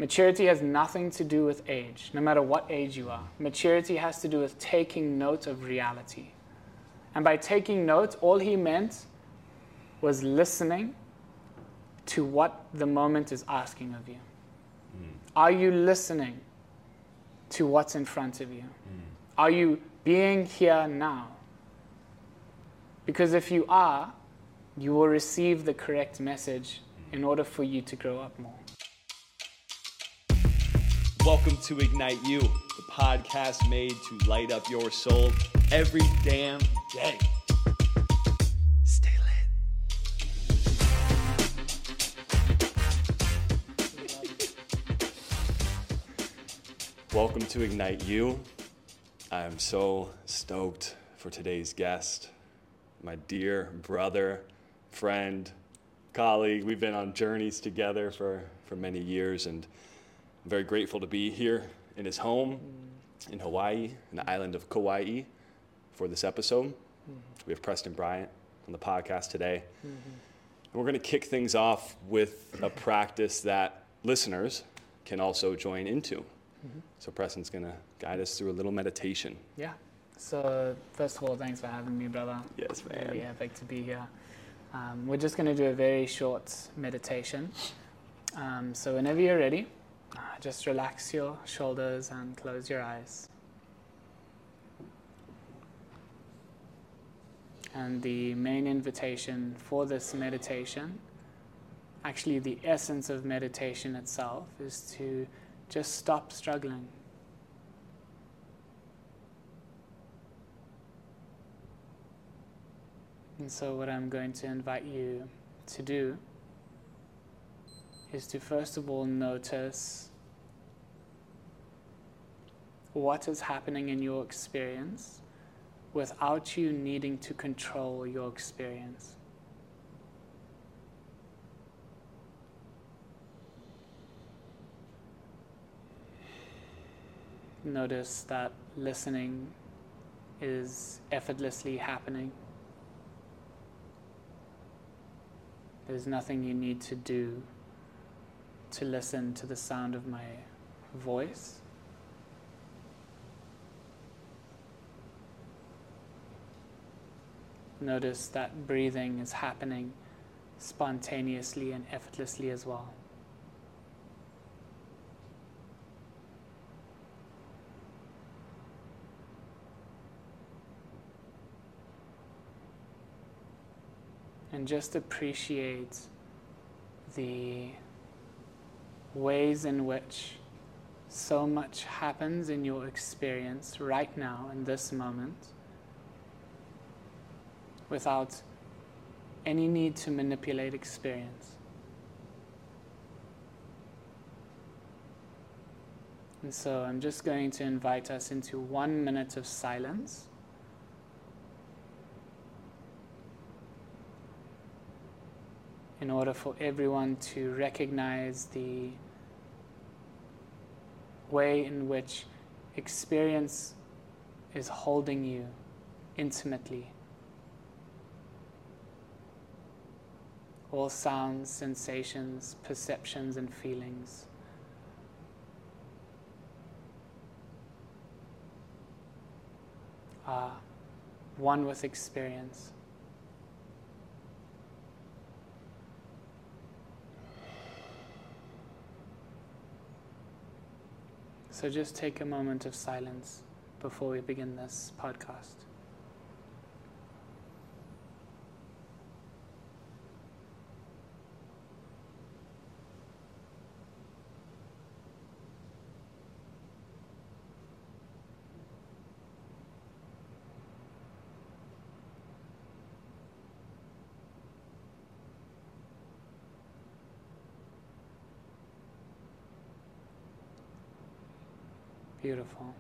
Maturity has nothing to do with age, no matter what age you are. Maturity has to do with taking note of reality. And by taking note, all he meant was listening to what the moment is asking of you. Are you listening to what's in front of you? Are you being here now? Because if you are, you will receive the correct message in order for you to grow up more. Welcome to Ignite You, the podcast made to light up your soul every damn day. Stay lit. Welcome to Ignite You. I'm so stoked for today's guest, my dear brother, friend, colleague. We've been on journeys together for many years, and I'm very grateful to be here in his home in Hawaii, in the island of Kauai, for this episode. We have Preston Bryant on the podcast today. And we're going to kick things off with a practice that listeners can also join into. So Preston's going to guide us through a little meditation. Yeah. So first of all, thanks for having me, brother. Yes, man. Really epic to be here. We're just going to do a very short meditation. So whenever you're ready, just relax your shoulders and close your eyes. And the main invitation for this meditation, actually the essence of meditation itself, is to just stop struggling. And so what I'm going to invite you to do is to first of all notice what is happening in your experience without you needing to control your experience. Notice that listening is effortlessly happening. There's nothing you need to do to listen to the sound of my voice. Notice that breathing is happening spontaneously and effortlessly as well. And just appreciate the ways in which so much happens in your experience right now, in this moment, without any need to manipulate experience. And so I'm just going to invite us into 1 minute of silence. In order for everyone to recognize the way in which experience is holding you intimately. All sounds, sensations, perceptions, and feelings are one with experience. So just take a moment of silence before we begin this podcast. Beautiful.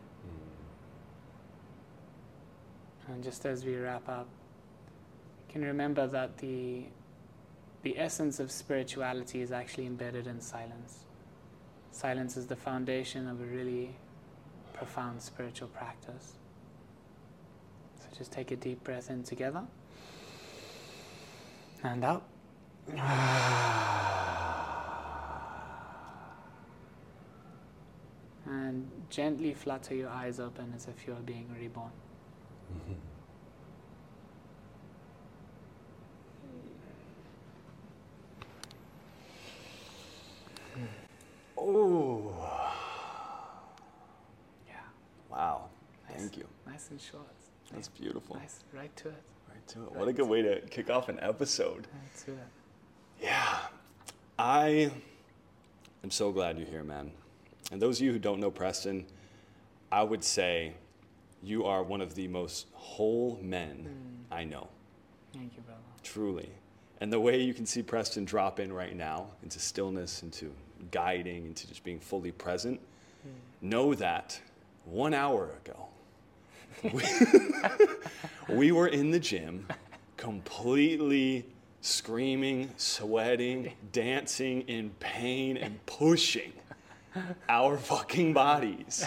And just as we wrap up, you can remember that the essence of spirituality is actually embedded in silence. Silence is the foundation of a really profound spiritual practice. So just take a deep breath in together and out. and gently flutter your eyes open as if you are being reborn. Mm-hmm. Oh. Yeah. Wow. Nice. Thank you. Nice and short. That's beautiful. Nice. Right to it. Right to it. What a good way to kick off an episode. Right to it. Yeah. I am so glad you're here, man. And those of you who don't know Preston, I would say you are one of the most whole men I know. Thank you, brother. Truly. And the way you can see Preston drop in right now into stillness, into guiding, into just being fully present, know that 1 hour ago, we were in the gym completely screaming, sweating, dancing in pain, and pushing our fucking bodies.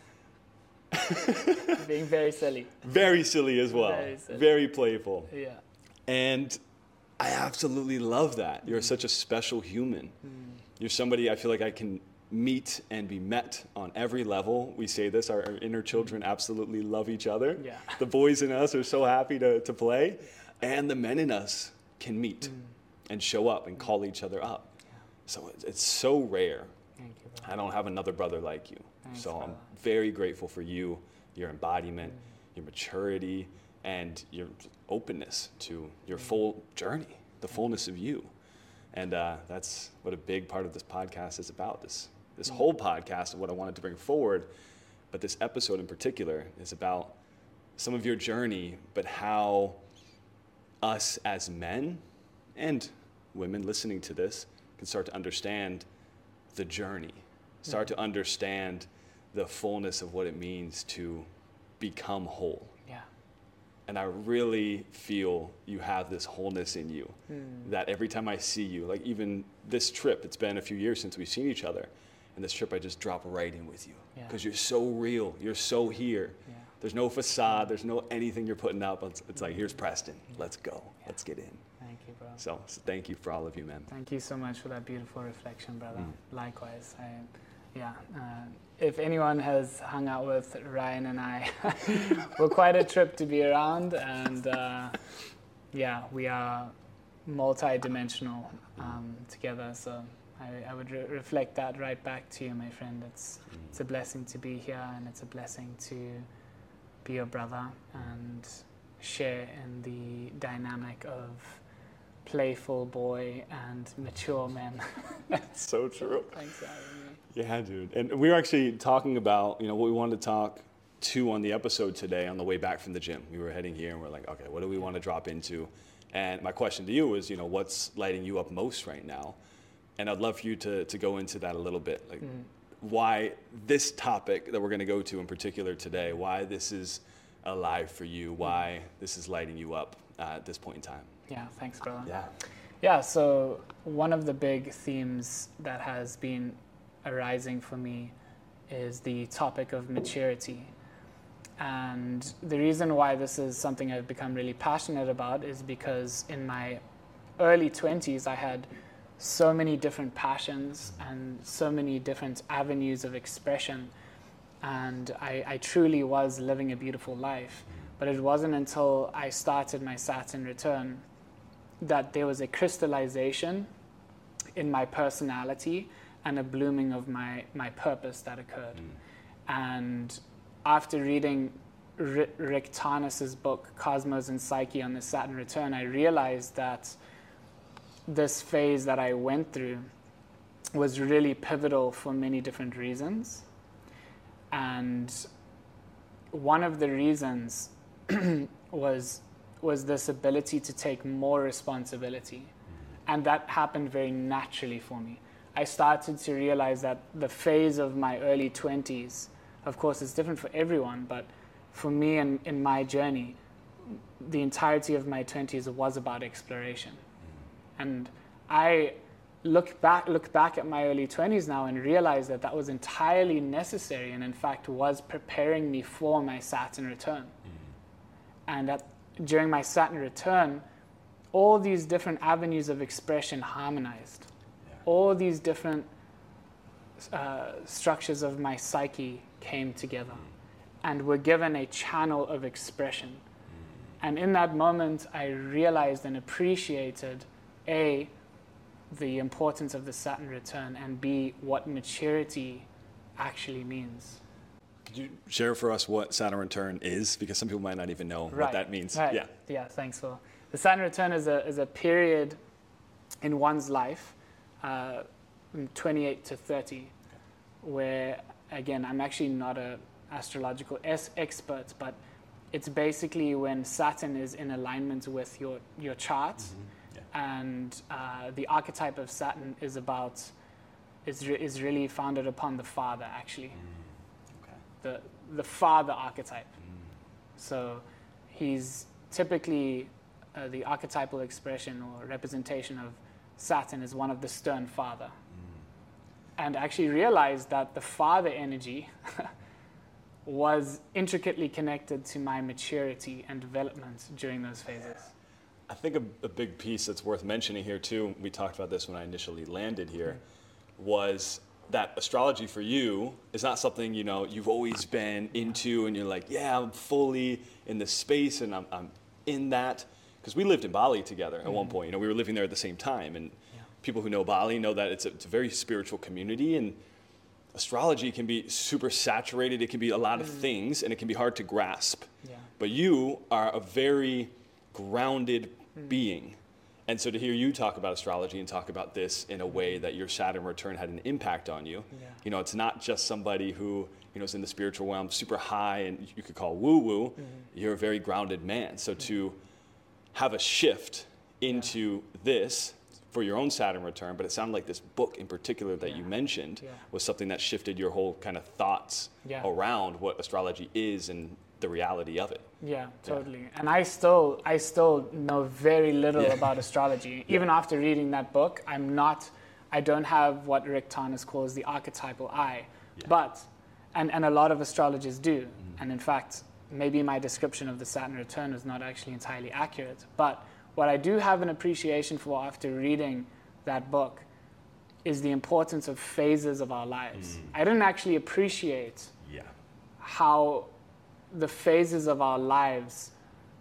Being very silly. Very silly as well. Very silly. Very playful. Yeah. And I absolutely love that. You're such a special human. You're somebody I feel like I can meet and be met on every level. We say this, our inner children absolutely love each other. Yeah. The boys in us are so happy to play. And the men in us can meet and show up and call each other up. Yeah. So it's so rare. Thank you, brother. I don't have another brother like you. Thanks, So I'm brother. very grateful for you, your embodiment, your maturity, and your openness to your full journey, the fullness of you. And that's what a big part of this podcast is about, this whole podcast and what I wanted to bring forward. But this episode in particular is about some of your journey, but how us as men and women listening to this can start to understand the journey, start to understand the fullness of what it means to become whole. Yeah. And I really feel you have this wholeness in you that every time I see you, like even this trip, it's been a few years since we've seen each other. And this trip, I just drop right in with you because you're so real. You're so here. Yeah. There's no facade. There's no anything you're putting up. It's like, here's Preston. Let's go. Let's get in. Thank you, bro. So thank you for all of you, man. Thank you so much for that beautiful reflection, brother. Likewise. If anyone has hung out with Ryan and I, we're quite a trip to be around, and we are multi-dimensional together. So I would reflect that right back to you, my friend. It's a blessing to be here, and it's a blessing to be your brother and share in the dynamic of playful boy and mature men. So true. Thanks for having me. Yeah, dude. And we were actually talking about, what we wanted to talk to on the episode today on the way back from the gym. We were heading here and we're like, okay, what do we want to drop into? And my question to you is, what's lighting you up most right now? And I'd love for you to go into that a little bit. Like why this topic that we're going to go to in particular today, why this is alive for you, why this is lighting you up at this point in time. Yeah, thanks, brother. Yeah. Yeah, so one of the big themes that has been arising for me is the topic of maturity. And the reason why this is something I've become really passionate about is because in my early 20s, I had so many different passions and so many different avenues of expression. And I truly was living a beautiful life. But it wasn't until I started my Saturn return that there was a crystallization in my personality and a blooming of my purpose that occurred. And after reading Rick Tarnas's book, Cosmos and Psyche on the Saturn return, I realized that this phase that I went through was really pivotal for many different reasons. And one of the reasons was this ability to take more responsibility. And that happened very naturally for me. I started to realize that the phase of my early 20s, of course it's different for everyone, but for me and in my journey, the entirety of my 20s was about exploration. And I look back at my early 20s now and realize that was entirely necessary, and in fact was preparing me for my Saturn return. And that during my Saturn return, all these different avenues of expression harmonized. All these different structures of my psyche came together and were given a channel of expression. And in that moment, I realized and appreciated, A, the importance of the Saturn return, and B, what maturity actually means. Could you share for us what Saturn return is? Because some people might not even know what that means. Right. Yeah, thanks, Phil. The Saturn return is a period in one's life, from 28 to 30, where, again, I'm actually not an astrological expert, but it's basically when Saturn is in alignment with your chart, and the archetype of Saturn is really founded upon the father, actually. The father archetype. So he's typically the archetypal expression or representation of Saturn is one of the stern father. And actually realized that the father energy was intricately connected to my maturity and development during those phases. I think a big piece that's worth mentioning here too, we talked about this when I initially landed here, was that astrology for you is not something, you've always been into and you're like, yeah, I'm fully in this space and I'm in that. Because we lived in Bali together at one point. We were living there at the same time. And people who know Bali know that it's a very spiritual community. And astrology can be super saturated. It can be a lot of things and it can be hard to grasp. Yeah. But you are a very grounded being. And so to hear you talk about astrology and talk about this in a way that your Saturn return had an impact on you, it's not just somebody who, is in the spiritual realm super high and you could call woo-woo. You're a very grounded man. So to have a shift into this for your own Saturn return, but it sounded like this book in particular that you mentioned was something that shifted your whole kind of thoughts around what astrology is and the reality of it. Yeah, totally. Yeah. And I still know very little about astrology. Even after reading that book, I don't have what Rick Tarnas calls the archetypal eye. But, and a lot of astrologers do. And in fact, maybe my description of the Saturn return is not actually entirely accurate. But what I do have an appreciation for after reading that book is the importance of phases of our lives. I didn't actually appreciate how the phases of our lives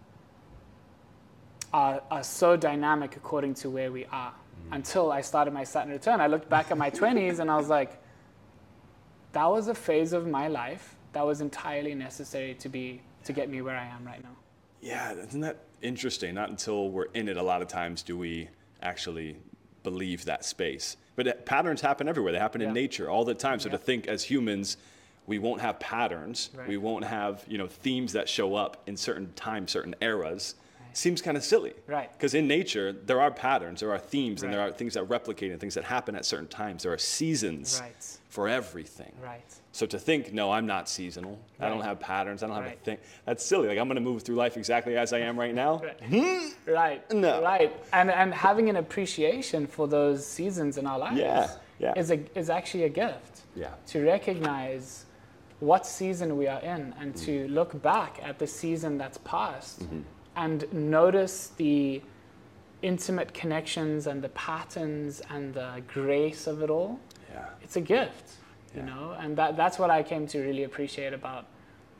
are so dynamic according to where we are. Until I started my Saturn return, I looked back at my 20s and I was like, that was a phase of my life that was entirely necessary to get me where I am right now. Yeah, isn't that interesting? Not until we're in it a lot of times do we actually believe that space. But patterns happen everywhere. They happen in nature all the time. So to think as humans, we won't have patterns. Right. We won't have, themes that show up in certain times, certain eras. Seems kind of silly. Right. Because in nature, there are patterns, there are themes, and there are things that replicate and things that happen at certain times. There are seasons for everything. Right. So to think, no, I'm not seasonal. I don't have patterns. I don't have a thing. That's silly. Like, I'm going to move through life exactly as I am right now. Right. No. Right. And having an appreciation for those seasons in our lives is actually a gift. Yeah. To recognize what season we are in and to look back at the season that's passed and notice the intimate connections and the patterns and the grace of it all. Yeah. It's a gift, and that's what I came to really appreciate about,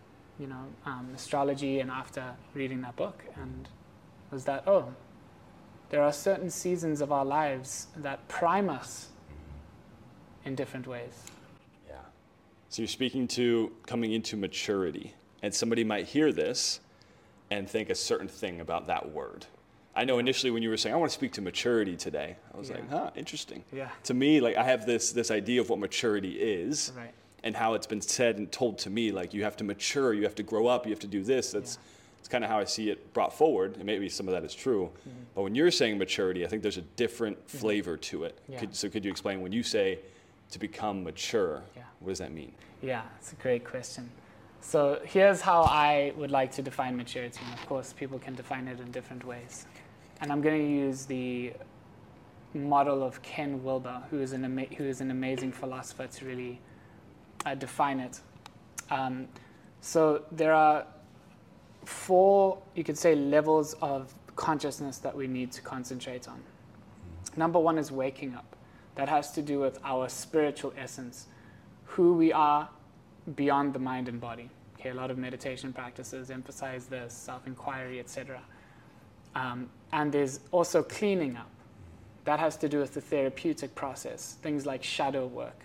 astrology and after reading that book, and was that, there are certain seasons of our lives that prime us in different ways. So you're speaking to coming into maturity, and somebody might hear this and think a certain thing about that word. I know initially when you were saying, I want to speak to maturity today, I was like, interesting. Yeah. To me, like, I have this idea of what maturity is and how it's been said and told to me, like, you have to mature, you have to grow up, you have to do this. That's kind of how I see it brought forward, and maybe some of that is true. But when you're saying maturity, I think there's a different flavor to it. Yeah. Could you explain when you say to become mature, what does that mean? Yeah, it's a great question. So here's how I would like to define maturity. And of course, people can define it in different ways. And I'm going to use the model of Ken Wilber, who is an amazing philosopher, to really define it. So there are 4, you could say, levels of consciousness that we need to concentrate on. Number 1 is waking up. That has to do with our spiritual essence, who we are beyond the mind and body. Okay, a lot of meditation practices emphasize this, self-inquiry, etc. And there's also cleaning up. That has to do with the therapeutic process, things like shadow work.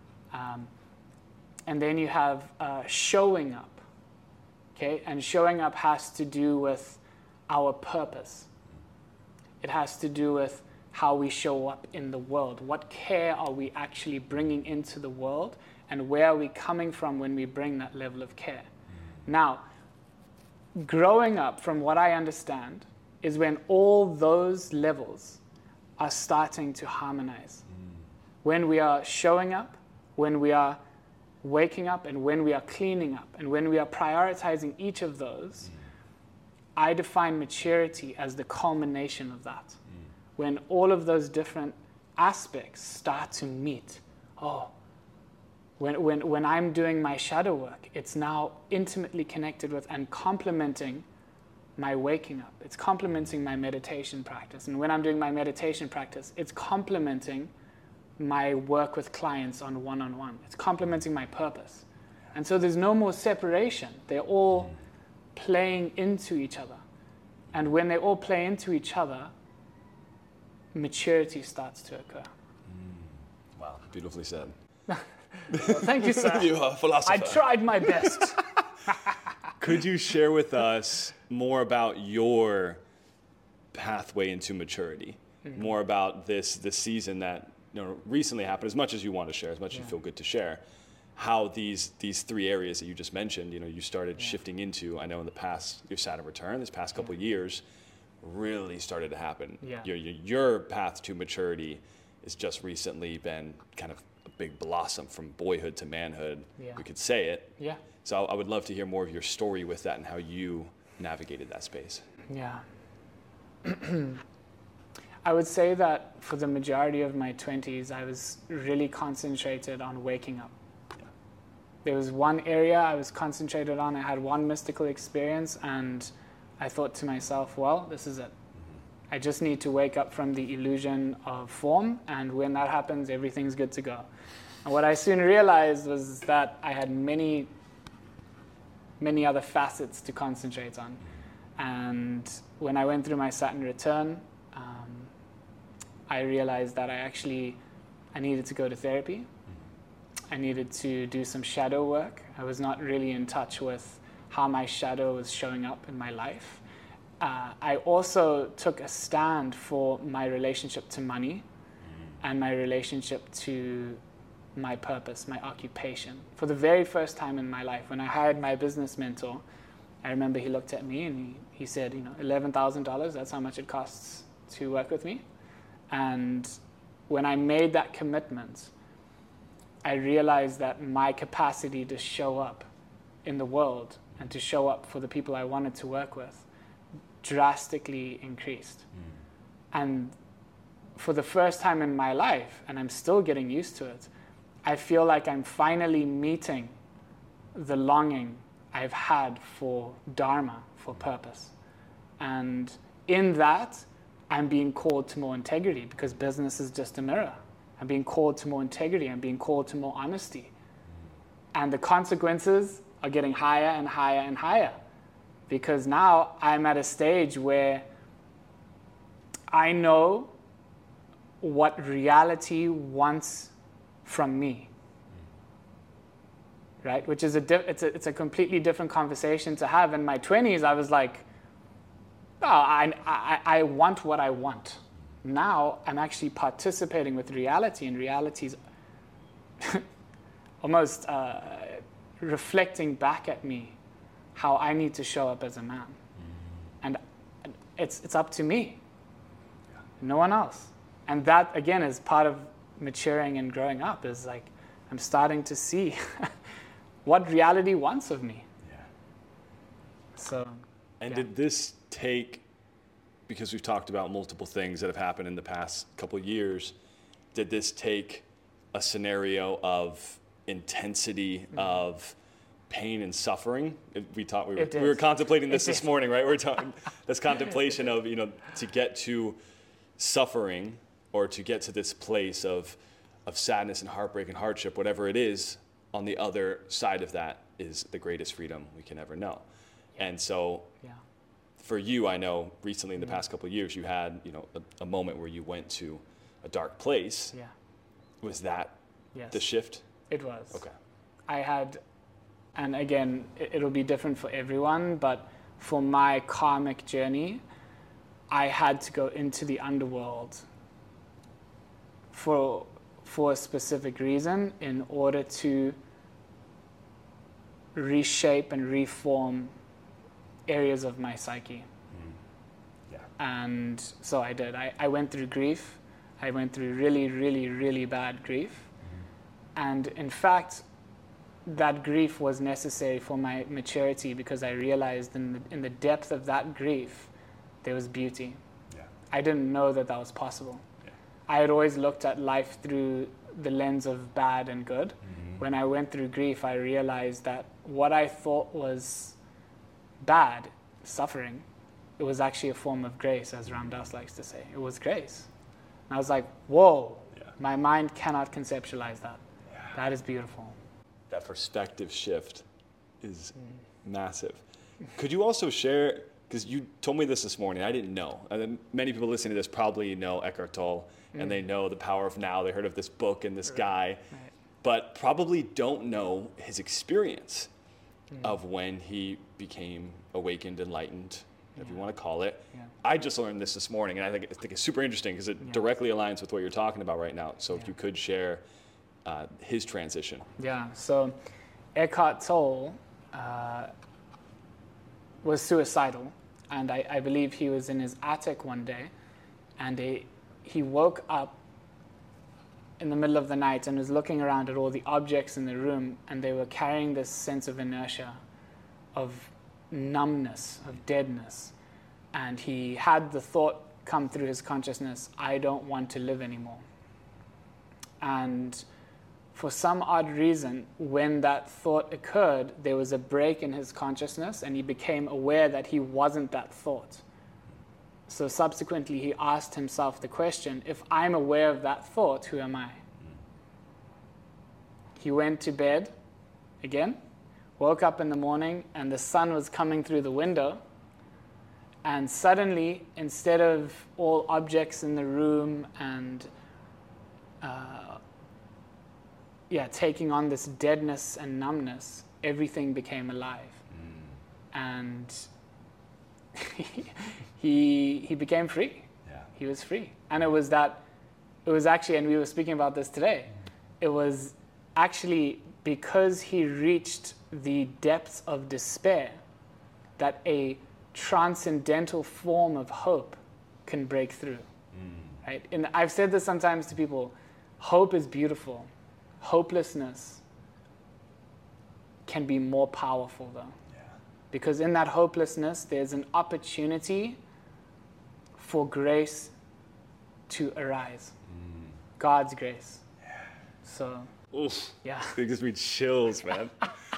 And then you have showing up. Okay, and showing up has to do with our purpose. It has to do with how we show up in the world. What care are we actually bringing into the world, and where are we coming from when we bring that level of care? Now, growing up, from what I understand, is when all those levels are starting to harmonize. When we are showing up, when we are waking up, and when we are cleaning up, and when we are prioritizing each of those, I define maturity as the culmination of that. When all of those different aspects start to meet. When I'm doing my shadow work, it's now intimately connected with and complementing my waking up. It's complementing my meditation practice. And when I'm doing my meditation practice, it's complementing my work with clients on one-on-one. It's complementing my purpose. And so there's no more separation. They're all playing into each other. And when they all play into each other, maturity starts to occur. Wow, beautifully said. Well, thank you, sir. You are a philosopher. I tried my best. Could you share with us more about your pathway into maturity? More about this season that recently happened, as much as you want to share, as much as you feel good to share, how these three areas that you just mentioned, you started shifting into, I know in the past, your Saturn return, this past couple of years, really started to happen. Yeah. Your path to maturity has just recently been kind of a big blossom from boyhood to manhood. Yeah. We could say it. Yeah. So I would love to hear more of your story with that and how you navigated that space. Yeah. I would say that for the majority of my 20s, I was really concentrated on waking up. There was one area I was concentrated on. I had one mystical experience, and I thought to myself, well, this is it. I just need to wake up from the illusion of form, and when that happens, everything's good to go. And what I soon realized was that I had many other facets to concentrate on. And when I went through my Saturn return, I realized that I needed to go to therapy. I needed to do some shadow work. I was not really in touch with how my shadow was showing up in my life. I also took a stand for my relationship to money and my relationship to my purpose, my occupation. For the very first time in my life, when I hired my business mentor, I remember he looked at me and he said, $11,000, that's how much it costs to work with me. And when I made that commitment, I realized that my capacity to show up in the world and to show up for the people I wanted to work with drastically increased. And for the first time in my life, and I'm still getting used to it, I feel like I'm finally meeting the longing I've had for dharma, for purpose. And in that, I'm being called to more integrity, because business is just a mirror. I'm being called to more integrity. I'm being called to more honesty. And the consequences are getting higher and higher and higher, because now I'm at a stage where I know what reality wants from me, right? Which is it's a completely different conversation to have. In my 20s, I was like, oh, I want what I want. Now I'm actually participating with reality, and reality's almost reflecting back at me how I need to show up as a man. And it's up to me, no one else. And that, again, is part of maturing and growing up, is like I'm starting to see what reality wants of me. Yeah. So. And did this take, because we've talked about multiple things that have happened in the past couple of years, did this take a scenario of intensity, of pain and suffering? We were contemplating this morning, right? We're talking this contemplation of, to get to suffering or to get to this place of sadness and heartbreak and hardship, whatever it is, on the other side of that is the greatest freedom we can ever know. And so for you, I know recently in the past couple of years, you had, a moment where you went to a dark place. Yeah. Was that Yes. the shift? It was. Okay. I had, and again, it'll be different for everyone, but for my karmic journey, I had to go into the underworld for a specific reason in order to reshape and reform areas of my psyche. Yeah. And so I did. I went through grief. I went through really, really, really bad grief. And in fact, that grief was necessary for my maturity because I realized in the depth of that grief, there was beauty. Yeah. I didn't know that was possible. Yeah. I had always looked at life through the lens of bad and good. When I went through grief, I realized that what I thought was bad, suffering, it was actually a form of grace, as Ram Dass likes to say. It was grace. And I was like, whoa, my mind cannot conceptualize that. Yeah. That is beautiful. That perspective shift is massive. Could you also share, because you told me this morning, I didn't know. And many people listening to this probably know Eckhart Tolle, and they know The Power of Now. They heard of this book and this guy, but probably don't know his experience of when he became awakened, enlightened, if you want to call it. Yeah. I just learned this morning, and I think it's super interesting because it directly aligns with what you're talking about right now. So if you could share his transition. Yeah, so Eckhart Tolle was suicidal, and I believe he was in his attic one day, and he woke up in the middle of the night and was looking around at all the objects in the room, and they were carrying this sense of inertia, of numbness, of deadness. And he had the thought come through his consciousness, I don't want to live anymore. And for some odd reason, when that thought occurred, there was a break in his consciousness, and he became aware that he wasn't that thought. So subsequently, he asked himself the question, if I'm aware of that thought, who am I? He went to bed again, woke up in the morning, and the sun was coming through the window. And suddenly, instead of all objects in the room and taking on this deadness and numbness, everything became alive. And he became free. Yeah. He was free. And it was actually, and we were speaking about this today, it was actually because he reached the depths of despair that a transcendental form of hope can break through. Right? And I've said this sometimes to people, hope is beautiful. Hopelessness can be more powerful though. Yeah. Because in that hopelessness, there's an opportunity for grace to arise. God's grace. Yeah. So, oof. Yeah. It gives me chills, man.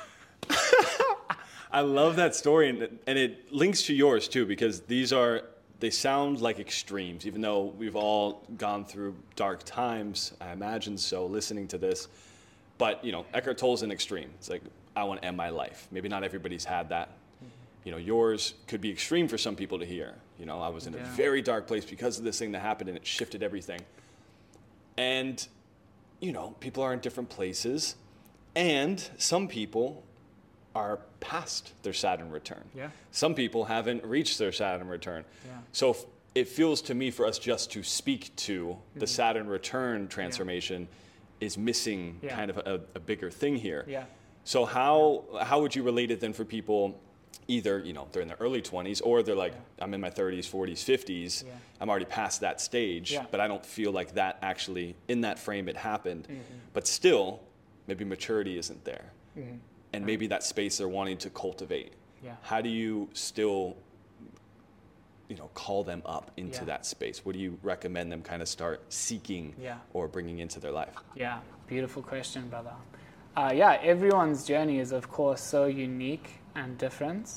I love that story, and it links to yours too, because they sound like extremes, even though we've all gone through dark times, I imagine so, listening to this. But, Eckhart Tolle's an extreme. It's like, I want to end my life. Maybe not everybody's had that. Yours could be extreme for some people to hear. I was in a very dark place because of this thing that happened, and it shifted everything. And, people are in different places, and some people are past their Saturn return. Yeah. Some people haven't reached their Saturn return. Yeah. So it feels to me for us just to speak to the Saturn return transformation is missing kind of a bigger thing here. Yeah. So how would you relate it then for people either, they're in their early 20s or they're like, I'm in my 30s, 40s, 50s. Yeah. I'm already past that stage, but I don't feel like that actually, in that frame it happened. But still, maybe maturity isn't there. And maybe that space they're wanting to cultivate. Yeah. How do you still, call them up into that space? What do you recommend them kind of start seeking or bringing into their life? Yeah, beautiful question, brother. Everyone's journey is, of course, so unique and different.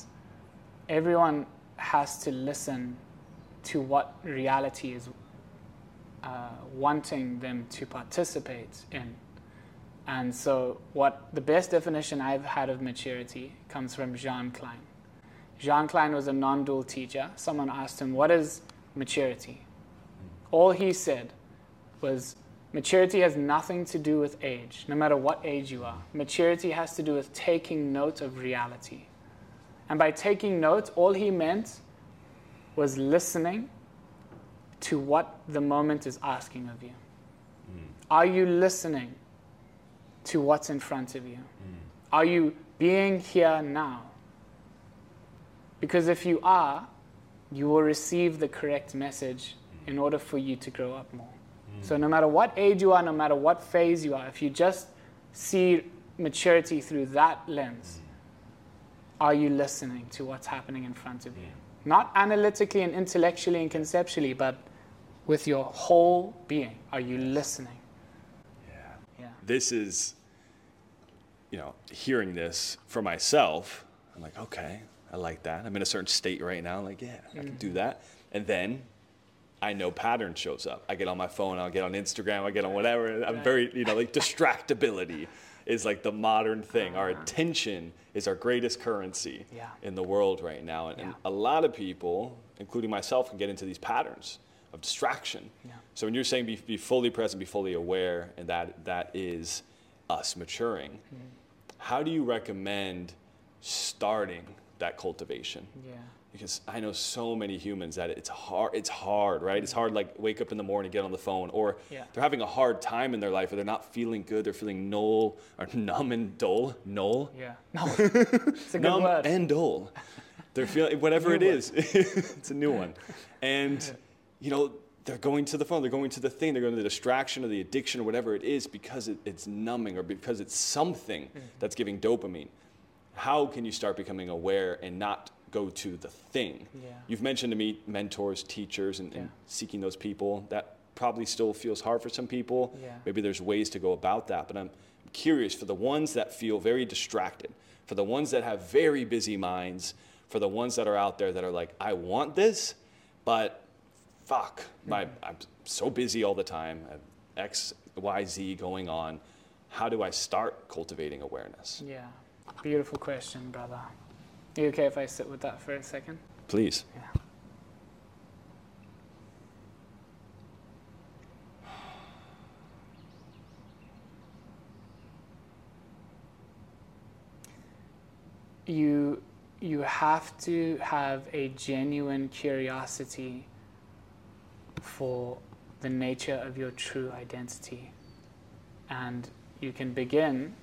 Everyone has to listen to what reality wanting them to participate in. And so the best definition I've had of maturity comes from Jean Klein. Jean Klein was a non-dual teacher. Someone asked him, what is maturity? All he said was, maturity has nothing to do with age, no matter what age you are. Maturity has to do with taking note of reality. And by taking note, all he meant was listening to what the moment is asking of you. Are you listening to what's in front of you? Are you being here now? Because if you are, you will receive the correct message in order for you to grow up more. So no matter what age you are, no matter what phase you are, if you just see maturity through that lens, are you listening to what's happening in front of you? Not analytically and intellectually and conceptually, but with your whole being. Are you listening? Yeah. This is, hearing this for myself, I'm like, okay, I like that. I'm in a certain state right now. Like, yeah, I can do that. And then I know pattern shows up. I get on my phone, I'll get on Instagram, I get on whatever. I'm very, like distractibility is like the modern thing. Our attention is our greatest currency in the world right now. And a lot of people, including myself, can get into these patterns of distraction. So when you're saying be fully present, be fully aware, and that is us maturing, how do you recommend starting that cultivation? Because I know so many humans that it's hard, right? It's hard, like wake up in the morning, get on the phone, or they're having a hard time in their life, or they're not feeling good, they're feeling numb and dull. Yeah, no, it's a good numb word. and dull. They're feeling, whatever it is, it's a new one. And, they're going to the phone, they're going to the thing, they're going to the distraction or the addiction or whatever it is because it's numbing or because it's something that's giving dopamine. How can you start becoming aware and not go to the thing? You've mentioned to me mentors, teachers, and seeking those people. That probably still feels hard for some people. Maybe there's ways to go about that, but I'm curious for the ones that feel very distracted, for the ones that have very busy minds, for the ones that are out there that are like, I want this, but fuck, I'm so busy all the time. I have X, Y, Z going on. How do I start cultivating awareness? Yeah, beautiful question, brother. Are you okay if I sit with that for a second? Please. You have to have a genuine curiosity for the nature of your true identity. And you can begin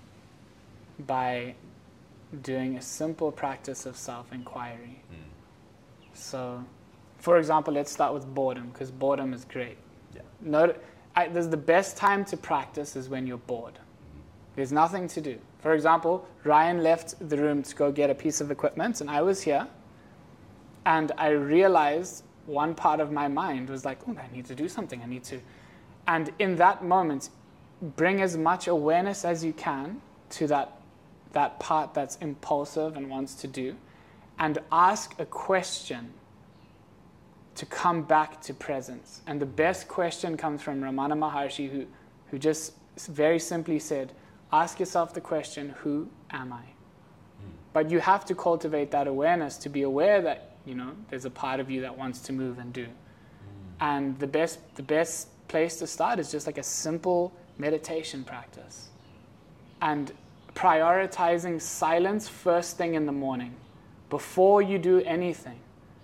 by doing a simple practice of self-inquiry. So, for example, let's start with boredom, because boredom is great. There's the best time to practice is when you're bored. There's nothing to do. For example, Ryan left the room to go get a piece of equipment, and I was here, and I realized one part of my mind was like, oh, I need to do something, and in that moment, bring as much awareness as you can to that part that's impulsive and wants to do, and ask a question to come back to presence. And the best question comes from Ramana Maharshi, who just very simply said, ask yourself the question, who am I? But you have to cultivate that awareness to be aware that, there's a part of you that wants to move and do. And the best place to start is just like a simple meditation practice. And prioritizing silence first thing in the morning, before you do anything.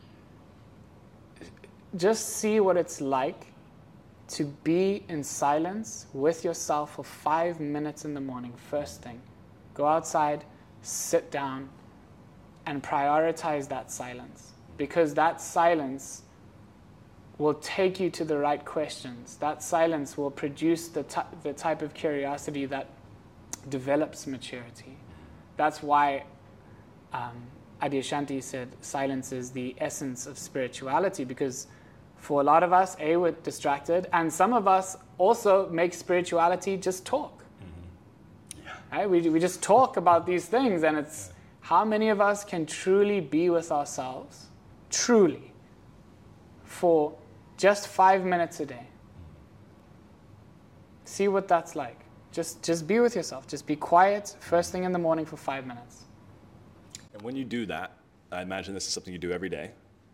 Just see what it's like to be in silence with yourself for 5 minutes in the morning, first thing. Go outside, sit down, and prioritize that silence. Because that silence will take you to the right questions. That silence will produce the type of curiosity that develops maturity. That's why Adyashanti said silence is the essence of spirituality, because for a lot of us, we're distracted, and some of us also make spirituality just talk. Right? We just talk about these things, and it's how many of us can truly be with ourselves, truly, for just 5 minutes a day. See what that's like. Just be with yourself. Just be quiet first thing in the morning for 5 minutes. And when you do that, I imagine this is something you do every day.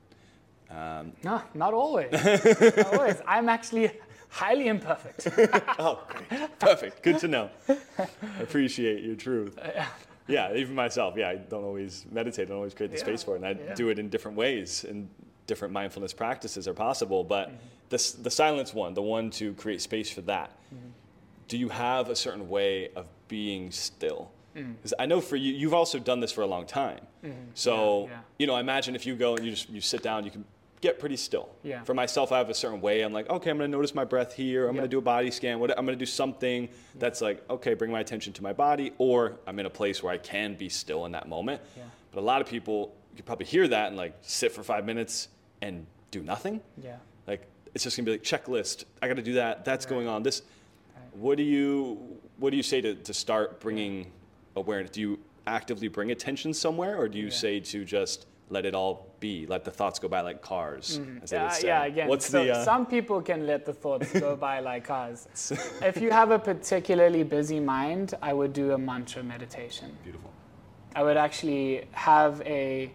No, not always. Not always. I'm actually highly imperfect. Oh, great. Perfect. Good to know. Appreciate your truth. Yeah, even myself. Yeah, I don't always meditate. I don't always create the space for it. And I do it in different ways, and different mindfulness practices are possible. But the silence one, the one to create space for that, do you have a certain way of being still? Because I know for you, you've also done this for a long time. So, you know, I imagine if you go and you sit down, you can get pretty still. For myself, I have a certain way. I'm like, okay, I'm going to notice my breath here. I'm going to do a body scan. I'm going to do something that's like, okay, bring my attention to my body, or I'm in a place where I can be still in that moment. But a lot of people, you could probably hear that and like sit for 5 minutes and do nothing. Like, it's just going to be like checklist. I got to do that. That's going on. This. What do you say to start bringing awareness? Do you actively bring attention somewhere, or do you say to just let it all be, let the thoughts go by like cars? As they would say? Again, some people can let the thoughts go by like cars. If you have a particularly busy mind, I would do a mantra meditation. Beautiful. I would actually have a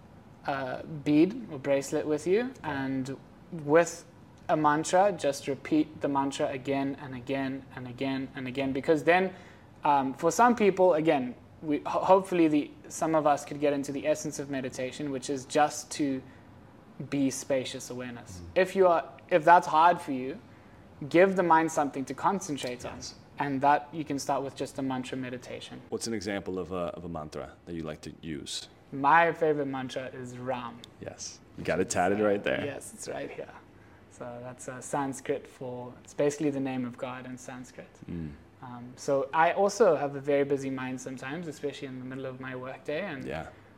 bead or bracelet with you, and with a mantra, just repeat the mantra again and again and again and again, because then for some people, again, hopefully some of us could get into the essence of meditation, which is just to be spacious awareness. If that's hard for you, give the mind something to concentrate on, and that you can start with just a mantra meditation. What's an example of a mantra that you like to use? My favorite mantra is Ram. Yes, you got it tatted right there. Yes, it's right here. So that's Sanskrit it's basically the name of God in Sanskrit. So I also have a very busy mind sometimes, especially in the middle of my workday. And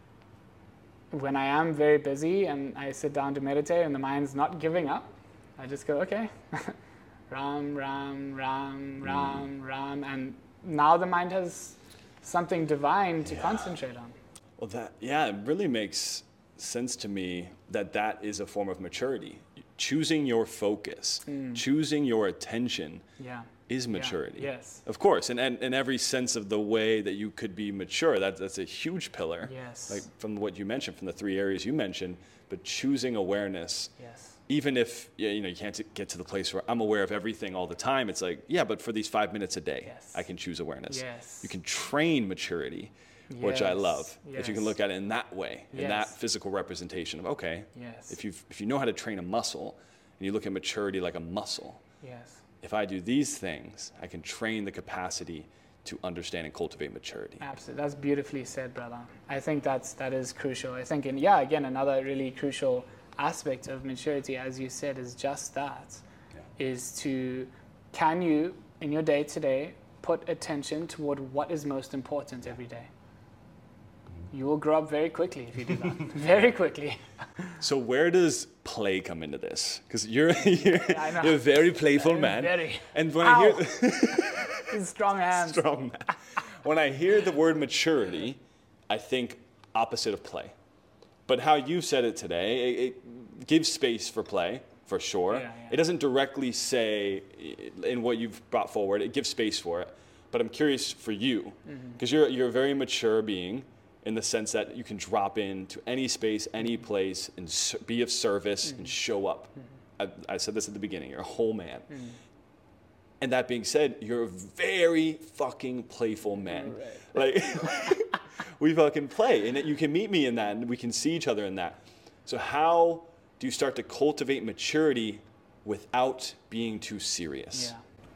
when I am very busy and I sit down to meditate and the mind's not giving up, I just go, okay, Ram, Ram, Ram, Ram, Ram. And now the mind has something divine to concentrate on. Well, it really makes sense to me that is a form of maturity. Choosing your focus, choosing your attention is maturity. Yes. Of course, and in every sense of the way that you could be mature, that's a huge pillar. Yes. Like from what you mentioned, from the 3 areas you mentioned, but choosing awareness. Yes. Even if you can't get to the place where I'm aware of everything all the time, it's like, but for these 5 minutes a day, I can choose awareness. Yes. You can train maturity. Which I love. If you can look at it in that way, in that physical representation of if you know how to train a muscle, and you look at maturity like a muscle. If I do these things, I can train the capacity to understand and cultivate maturity. Absolutely, that's beautifully said, brother. I think that is crucial. I think, again, another really crucial aspect of maturity, as you said, is just that. Is can you in your day to day put attention toward what is most important every day? You will grow up very quickly if you do that. Very quickly. So where does play come into this? Because you're a very playful man. Very. And when I hear strong hands. Strong man. When I hear the word maturity, I think opposite of play. But how you said it today, it gives space for play, for sure. It doesn't directly say in what you've brought forward. It gives space for it. But I'm curious for you, because you're a very mature being, in the sense that you can drop into any space, any place, and be of service and show up. I said this at the beginning, you're a whole man. And that being said, you're a very fucking playful man. Like, we fucking play, and you can meet me in that, and we can see each other in that. So how do you start to cultivate maturity without being too serious?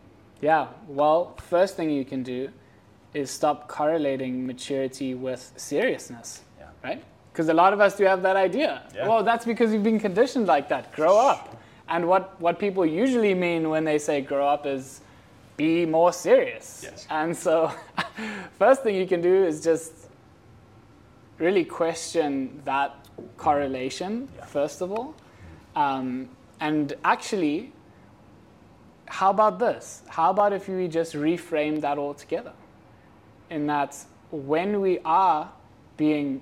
Well, first thing you can do is stop correlating maturity with seriousness, right? Because a lot of us do have that idea. Well, that's because you've been conditioned like that. Grow up. And what people usually mean when they say grow up is be more serious. And so first thing you can do is just really question that correlation, first of all. And actually, how about this? How about if we just reframe that altogether? In that when we are being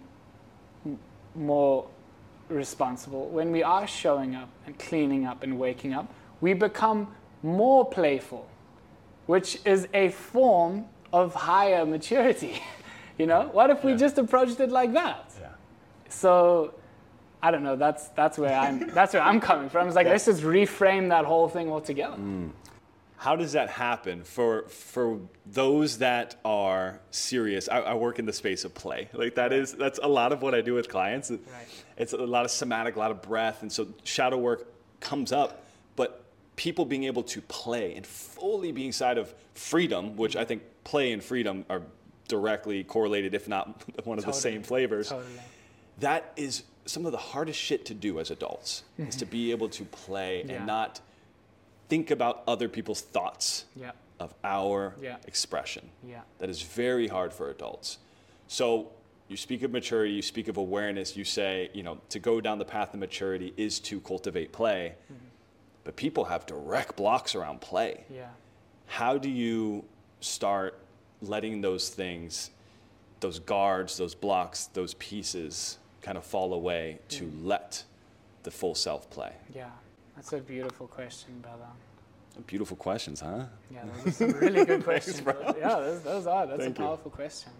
more responsible, when we are showing up and cleaning up and waking up, we become more playful. which is a form of higher maturity. You know, what if we just approached it like that? Yeah. So, I don't know. That's where I'm coming from. It's like, let's just reframe that whole thing altogether. How does that happen for those that are serious? I work in the space of play. Like that's a lot of what I do with clients. Right. It's a lot of somatic, a lot of breath, and so shadow work comes up. But people being able to play and fully being inside of freedom, which I think play and freedom are directly correlated, if not one of the same flavors. Totally. That is some of the hardest shit to do as adults, is to be able to play and not think about other people's thoughts of our expression. Yeah. That is very hard for adults. So you speak of maturity, you speak of awareness, you say, you know, to go down the path of maturity is to cultivate play. But people have direct blocks around play. Yeah. How do you start letting those things, those guards, those blocks, those pieces kind of fall away to let the full self play? Yeah. That's a beautiful question, brother. Beautiful questions, huh? Yeah, those are some really good questions. Thanks, bro. Yeah, those are. That's Thank a powerful question.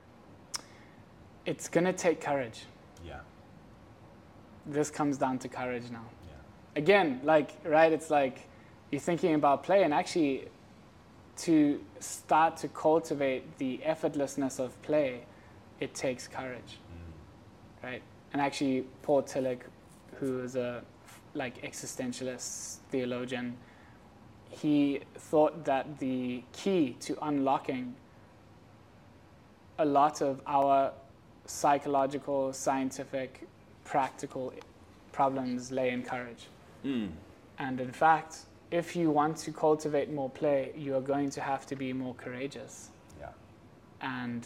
It's going to take courage. Yeah. This comes down to courage now. Again, it's like you're thinking about play, and actually to start to cultivate the effortlessness of play, it takes courage, right? And actually, Paul Tillich, who is a existentialist theologian, he thought that the key to unlocking a lot of our psychological, scientific, practical problems lay in courage. And in fact, if you want to cultivate more play, you are going to have to be more courageous. Yeah. And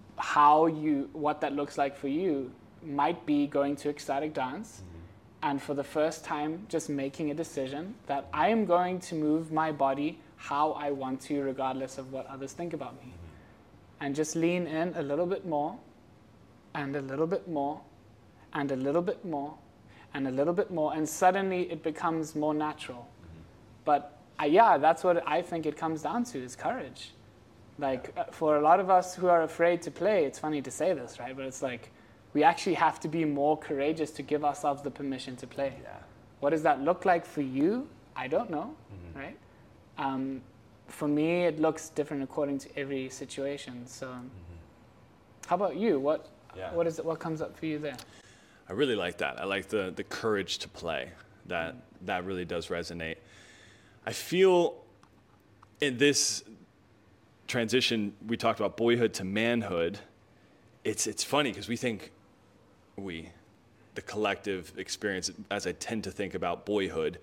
what that looks like for you might be going to ecstatic dance, and for the first time, just making a decision that I am going to move my body how I want to, regardless of what others think about me. And just lean in a little bit more, and a little bit more, and a little bit more, and a little bit more, and suddenly it becomes more natural. But that's what I think it comes down to, is courage. For a lot of us who are afraid to play, it's funny to say this, right? But it's like, we actually have to be more courageous to give ourselves the permission to play. Yeah. What does that look like for you? I don't know, right? For me, it looks different according to every situation. So, how about you? What comes up for you there? I really like that. I like the courage to play. That really does resonate. I feel in this transition, we talked about boyhood to manhood. It's funny because we think the collective experience, as I tend to think about boyhood,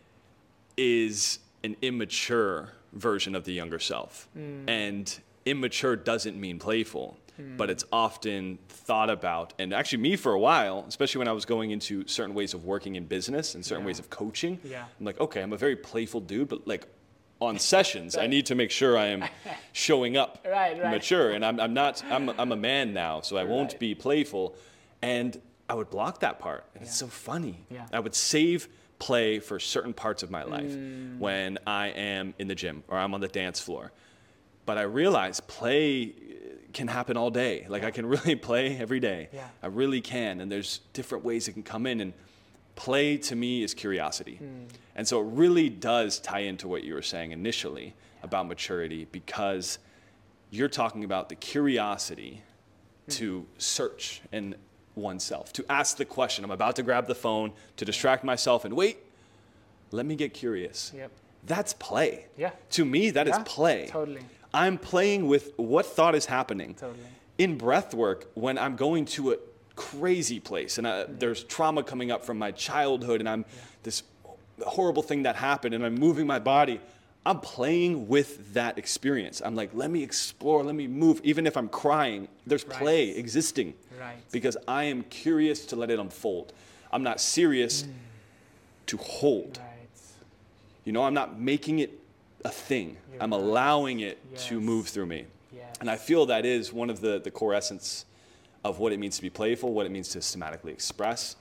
is an immature version of the younger self. And immature doesn't mean playful, but it's often thought about. And actually me for a while, especially when I was going into certain ways of working in business and certain ways of coaching, I'm like, okay, I'm a very playful dude, but like on sessions, I need to make sure I am showing up mature. And I'm a man now, so I won't be playful. And I would block that part. And it's so funny. I would save play for certain parts of my life when I am in the gym or I'm on the dance floor. But I realize play can happen all day. Like I can really play every day. I really can. And there's different ways it can come in. And play to me is curiosity. And so it really does tie into what you were saying initially about maturity, because you're talking about the curiosity to search in oneself, to ask the question. I'm about to grab the phone, to distract myself and wait, let me get curious. That's play. To me, that is play. Totally. I'm playing with what thought is happening. Totally. In breath work, when I'm going to a crazy place and there's trauma coming up from my childhood and I'm this horrible thing that happened and I'm moving my body, I'm playing with that experience. I'm like, let me explore, let me move. Even if I'm crying, there's play existing because I am curious to let it unfold. I'm not serious to hold. You know, I'm not making it a thing. I'm allowing it to move through me. And I feel that is one of the core essence of what it means to be playful, what it means to systematically express.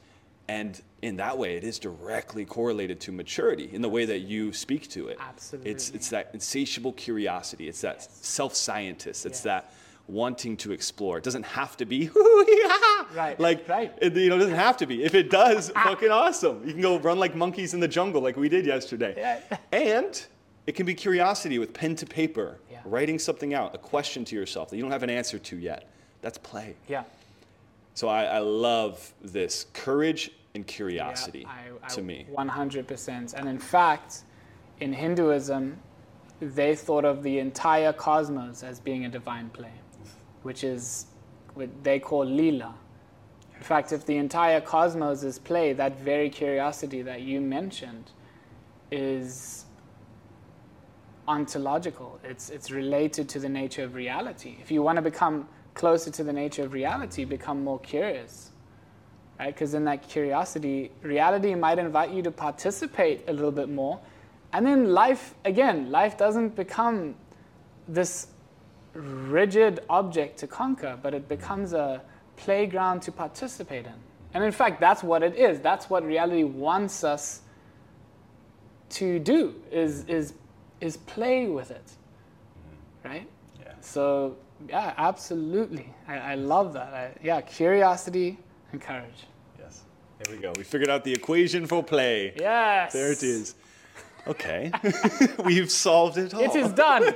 And in that way, it is directly correlated to maturity in the way that you speak to it. Absolutely. It's that insatiable curiosity. It's that self-scientist. It's Yes. that wanting to explore. It doesn't have to be Right, like right. It, it doesn't have to be. If it does, fucking awesome. You can go run like monkeys in the jungle like we did yesterday. Yeah. And it can be curiosity with pen to paper, Yeah. writing something out, a question to yourself that you don't have an answer to yet. That's play. Yeah. So I love this courage and curiosity Yeah, to me. 100%. And in fact, in Hinduism, they thought of the entire cosmos as being a divine play, which is what they call Leela. In fact, if the entire cosmos is play, that very curiosity that you mentioned is ontological. It's related to the nature of reality. If you want to become closer to the nature of reality, become more curious. Right? Because in that curiosity, reality might invite you to participate a little bit more. And then life doesn't become this rigid object to conquer, but it becomes a playground to participate in. And in fact, that's what it is. That's what reality wants us to do, is play with it. Right? Yeah. So, yeah, absolutely. I love that. Curiosity and courage. Yes. There we go. We figured out the equation for play. Yes. There it is. Okay. We've solved it all. It is done.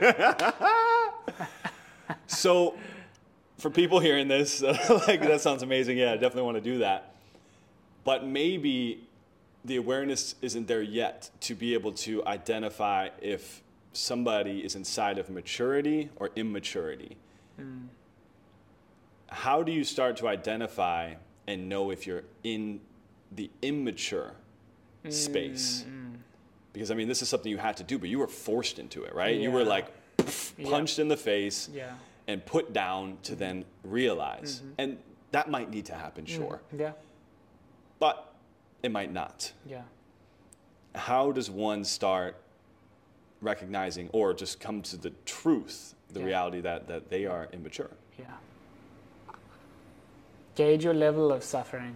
So, for people hearing this, like, that sounds amazing. Yeah, I definitely want to do that. But maybe the awareness isn't there yet to be able to identify if somebody is inside of maturity or immaturity. How do you start to identify and know if you're in the immature space? Because, I mean, this is something you had to do, but you were forced into it, right? You were Yeah. like punched in the face Yeah. and put down to then realize. And that might need to happen, sure. Yeah. But it might not. Yeah. How does one start recognizing or just come to the truth, the Yeah. reality that they are immature? Yeah. Gauge your level of suffering.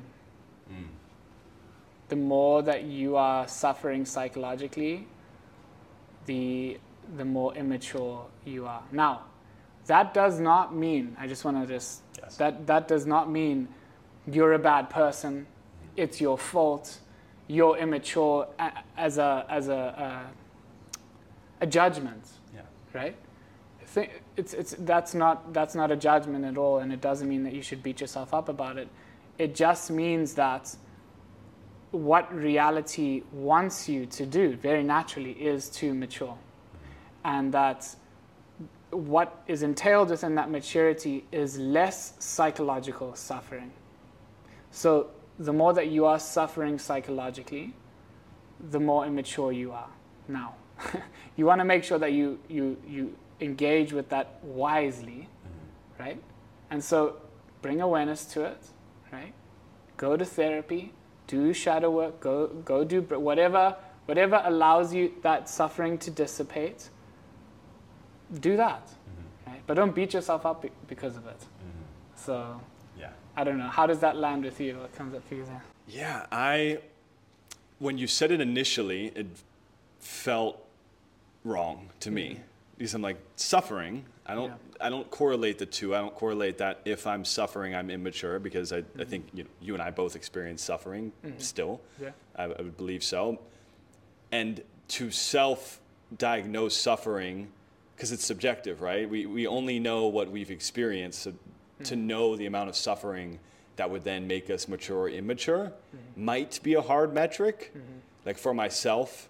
The more that you are suffering psychologically, the more immature you are. Now, that does not mean, I just want to Yes. that does not mean you're a bad person, it's your fault, you're immature as a judgment, Yeah. right? That's not a judgment at all, and it doesn't mean that you should beat yourself up about it. It just means that what reality wants you to do very naturally is to mature, and that what is entailed within that maturity is less psychological suffering. So the more that you are suffering psychologically, the more immature you are. Now, you want to make sure that you engage with that wisely, right? And so bring awareness to it, right? Go to therapy, do shadow work, go do whatever allows you that suffering to dissipate. Do that, right? But don't beat yourself up because of it. So, Yeah. I don't know. How does that land with you? What comes up for you there? Yeah, when you said it initially, it felt wrong to me. Because I'm like, suffering, I don't correlate the two. I don't correlate that if I'm suffering, I'm immature, because I think you and I both experience suffering still. Yeah. I would believe so. And to self-diagnose suffering, because it's subjective, right? We only know what we've experienced. So to know the amount of suffering that would then make us mature or immature might be a hard metric. Like for myself,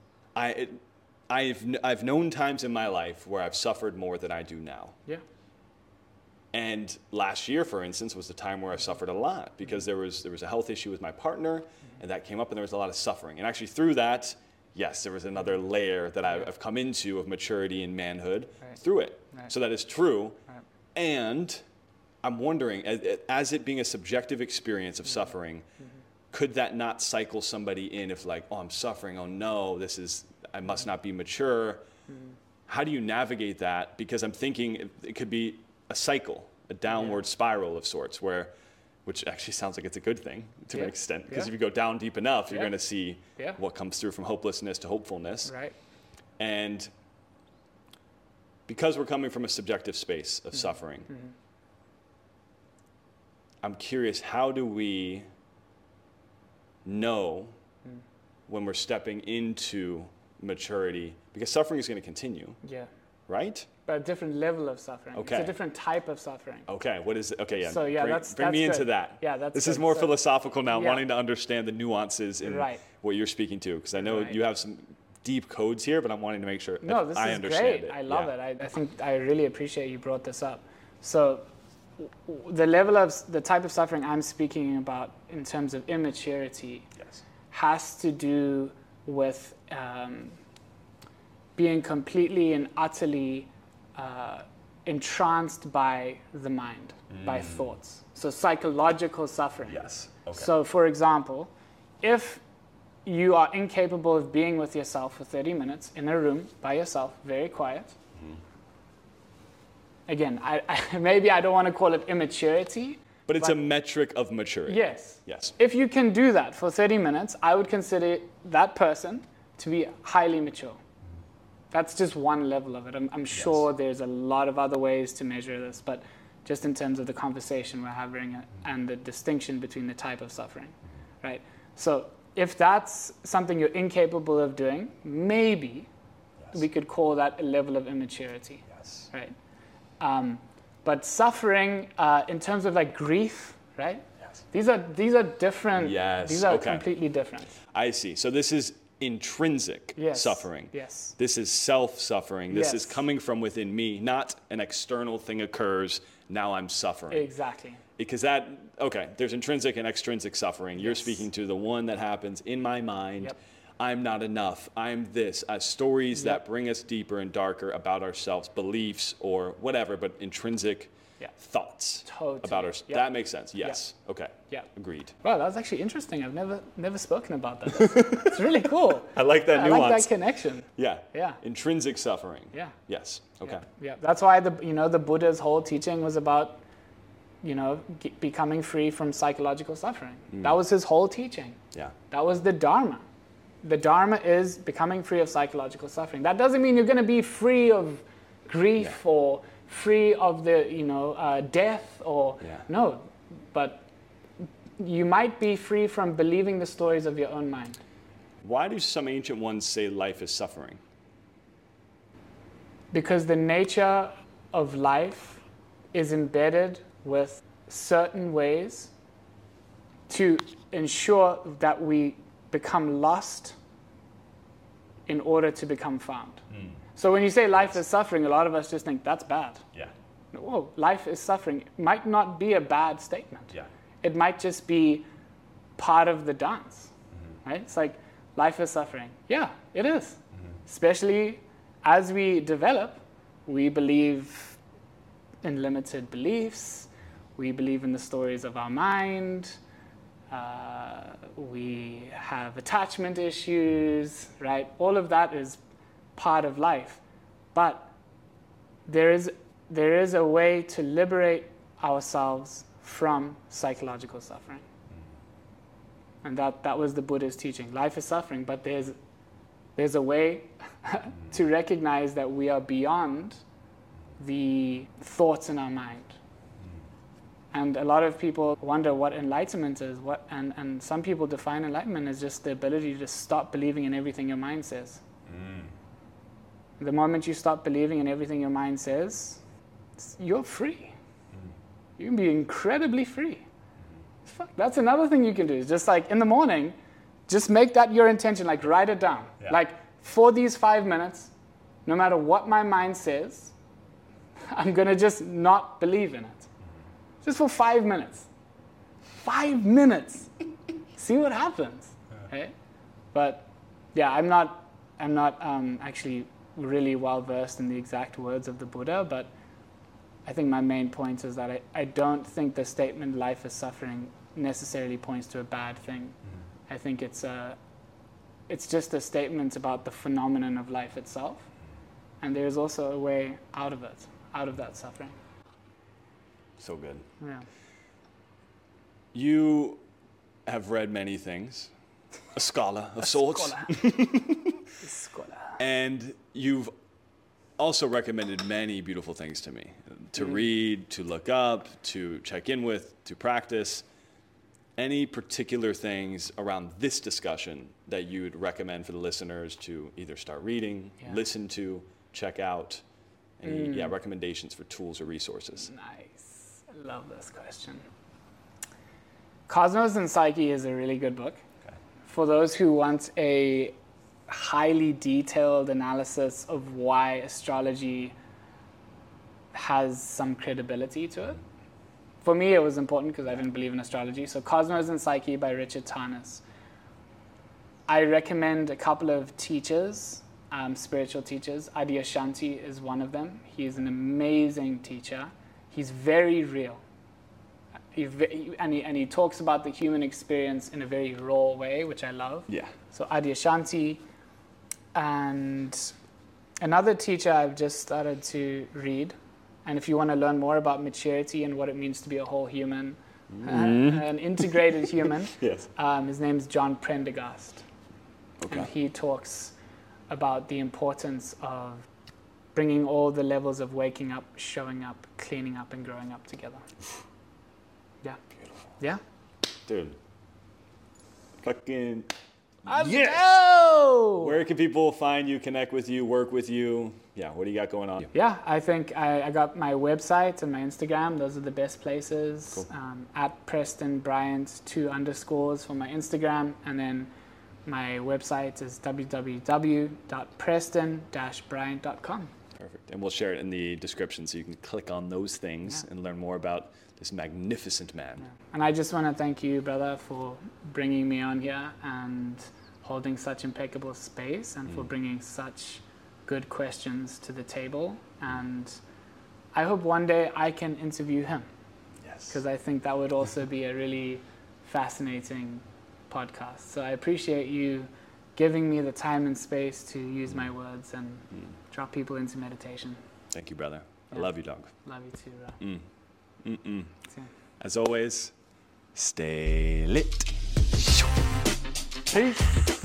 I've known times in my life where I've suffered more than I do now. Yeah. And last year, for instance, was the time where I suffered a lot because there was a health issue with my partner, and that came up, and there was a lot of suffering. And actually, through that, yes, there was another layer that I've come into of maturity and manhood through it. Right. So that is true. Right. And I'm wondering, as it being a subjective experience of suffering, could that not cycle somebody in if like, oh, I'm suffering, oh no, I must not be mature. How do you navigate that? Because I'm thinking it could be a cycle, a downward spiral of sorts, where which actually sounds like it's a good thing to Yeah. an extent, because Yeah. if you go down deep enough, you're Yeah. going to see Yeah. what comes through from hopelessness to hopefulness. Right. And because we're coming from a subjective space of Mm-hmm. suffering, I'm curious, how do we know when we're stepping into maturity? Because suffering is going to continue, Yeah. right? But a different level of suffering. It's Okay. a different type of suffering. Okay, what is it? Okay, yeah. So, yeah, bring, that's bring me into good. that. Yeah, that's This is good. more So- philosophical now, Yeah. wanting to understand the nuances in Right. what you're speaking to, because I know Right. you have some deep codes here, but I'm wanting to make sure No, that this I is understand great. it. I love Yeah. it. I think I really appreciate you brought this up. So the level of the type of suffering I'm speaking about in terms of immaturity Yes. has to do with being completely and utterly entranced by the mind, by thoughts. So psychological suffering. Yes. Okay. So, for example, if you are incapable of being with yourself for 30 minutes in a room by yourself, very quiet. Again, maybe I don't want to call it immaturity. But it's a metric of maturity. Yes. Yes. If you can do that for 30 minutes, I would consider that person to be highly mature. That's just one level of it. I'm sure there's a lot of other ways to measure this, but just in terms of the conversation we're having and the distinction between the type of suffering, right? So if that's something you're incapable of doing, maybe we could call that a level of immaturity, Yes. right? But suffering in terms of like grief, right? Yes. These are different. Yes, These are okay. completely different. I see. So this is intrinsic Yes. suffering. Yes. This is self-suffering. This is Yes. coming from within me, not an external thing occurs, now I'm suffering. Exactly. Because there's intrinsic and extrinsic suffering. You're speaking to the one that happens in my mind. Yep. I'm not enough. I'm this. Stories Yep. that bring us deeper and darker about ourselves, beliefs or whatever, but intrinsic Yeah. thoughts Totally. about ourselves. Yep. That makes sense. Yes. Okay. Yeah. Agreed. Wow, that's actually interesting. I've never spoken about that. It's really cool. I like that I nuance. like that connection. Yeah. Yeah. Intrinsic suffering. Yeah. Yes. Okay. Yeah. That's why the Buddha's whole teaching was about, becoming free from psychological suffering. That was his whole teaching. Yeah. That was the Dharma. The Dharma is becoming free of psychological suffering. That doesn't mean you're going to be free of grief or free of the death or no, but you might be free from believing the stories of your own mind. Why do some ancient ones say life is suffering? Because the nature of life is embedded with certain ways to ensure that we become lost in order to become found. So when you say life is suffering, a lot of us just think that's bad. Yeah. Whoa, life is suffering. It might not be a bad statement. Yeah. It might just be part of the dance, right? It's like life is suffering. Yeah, it is. Especially as we develop, we believe in limited beliefs. We believe in the stories of our mind. We have attachment issues, right? All of that is part of life. But there is a way to liberate ourselves from psychological suffering. And that was the Buddha's teaching. Life is suffering, but there's a way to recognize that we are beyond the thoughts in our mind. And a lot of people wonder what enlightenment is. And some people define enlightenment as just the ability to stop believing in everything your mind says. The moment you stop believing in everything your mind says, you're free. You can be incredibly free. That's another thing you can do. Is just like in the morning, just make that your intention, like write it down. Yeah. Like for these 5 minutes, no matter what my mind says, I'm going to just not believe in it. Just for 5 minutes. 5 minutes. See what happens. Right? But yeah, I'm not actually really well versed in the exact words of the Buddha, but I think my main point is that I don't think the statement life is suffering necessarily points to a bad thing. I think it's just a statement about the phenomenon of life itself, and there's also a way out of it, out of that suffering. So good. Yeah. You have read many things, a scholar of sorts. Scholar. And you've also recommended many beautiful things to me, to read, to look up, to check in with, to practice. Any particular things around this discussion that you would recommend for the listeners to either start reading, listen to, check out? Any recommendations for tools or resources? Nice. I love this question. Cosmos and Psyche is a really good book. Okay. For those who want a highly detailed analysis of why astrology has some credibility to it. For me, it was important because I didn't believe in astrology. So Cosmos and Psyche by Richard Tarnas. I recommend a couple of teachers, spiritual teachers. Adyashanti is one of them. He's an amazing teacher. He's very real. And he talks about the human experience in a very raw way, which I love. Yeah. So Adyashanti. And another teacher I've just started to read, and if you want to learn more about maturity and what it means to be a whole human, an integrated human, Yes. His name is John Prendergast. Okay. And he talks about the importance of bringing all the levels of waking up, showing up, cleaning up, and growing up together. Yeah. Beautiful. Yeah? Dude. Fucking... Yes! Go! Where can people find you, connect with you, work with you? Yeah, what do you got going on? Yeah, I think I got my website and my Instagram. Those are the best places. Cool. At Preston Bryant, 2 underscores for my Instagram. And then my website is www.preston-bryant.com. Perfect. And we'll share it in the description so you can click on those things and learn more about this magnificent man. Yeah. And I just want to thank you, brother, for bringing me on here and holding such impeccable space and for bringing such good questions to the table. And I hope one day I can interview him. Yes. Because I think that would also be a really fascinating podcast. So I appreciate you giving me the time and space to use my words and drop people into meditation. Thank you, brother. I Yeah. love you, dog. Love you too, bro. See ya. As always, stay lit. Peace.